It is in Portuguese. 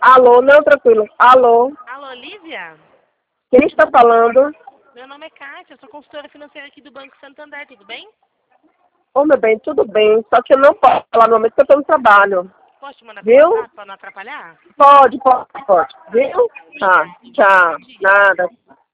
Alô, não, tranquilo. Alô, Alô, Lívia? quem está falando? Meu nome é Kátia, eu sou consultora financeira aqui do Banco Santander, tudo bem? Ô, meu bem, tudo bem, só que eu não posso falar no momento que eu estou no trabalho. Posso te mandar pelo Viu? WhatsApp para não atrapalhar? Pode. Viu? Tá, tchau. Bom dia. Nada.